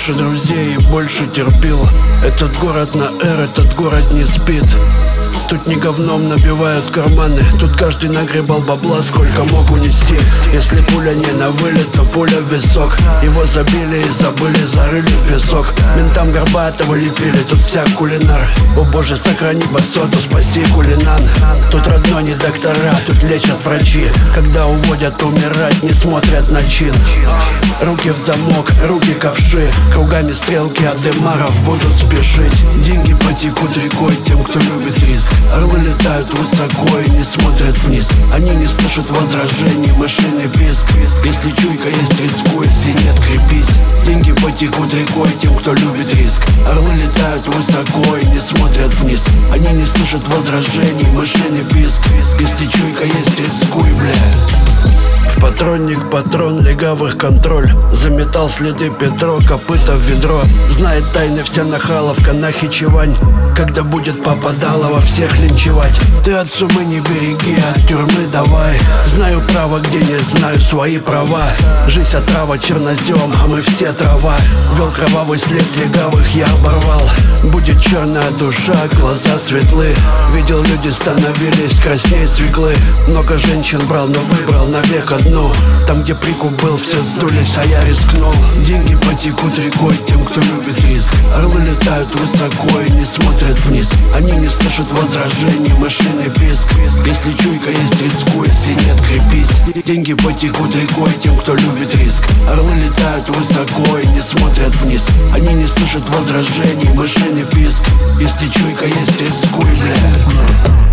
больше друзей и больше терпил. Этот город на «Р», этот город не спит. Тут не говном набивают карманы, тут каждый нагребал бабла, сколько мог унести. Если пуля не на вылет, то пуля в висок. Его забили и забыли, зарыли в песок. Ментам Горбатова лепили, тут вся кулинар. О боже, сохрани басоту, спаси кулинан. Тут родной не доктора, тут лечат врачи. Когда уводят умирать, не смотрят на чин. Руки в замок, руки ковши. Кругами стрелки от дымаров будут спешить. Деньги потекут рекой тем, кто любит риск. Орлы летают высоко и не смотрят вниз. Они не слышат возражений, мышиный писк. Если чуйка есть, рискуй, если нет, крепись. Деньги потекут рекой тем, кто любит риск. Орлы летают высоко и не смотрят вниз. Они не слышат возражений, мышиный писк. Если чуйка есть, рискуй, бля. В патронник патрон, легавых контроль. Заметал следы Петро, копыта в ведро. Знает тайны вся нахаловка, нахичевань. Когда будет попадалово всех линчевать. Ты от сумы не береги, от тюрьмы давай. Знаю право, где не знаю свои права. Жизнь отрава, чернозем, а мы все трава. Вел кровавый след легавых, я оборвал. Будет черная душа, глаза светлы. Видел, люди становились краснее свеклы. Много женщин брал, но выбрал навек одну. Там, где прикуп был, все сдулись, а я рискнул. Деньги потекут рекой тем, кто любит риск. Орлы летают высоко и не смотрят вниз. Они не слышат возражений, мышиный писк. Если чуйка есть, рискуй, если нет, крепись. Деньги потекут рекой тем, кто любит риск. Орлы летают высоко и не смотрят вниз. Они не слышат возражений, мышиный писк. Если чуйка есть, рискуй, бля.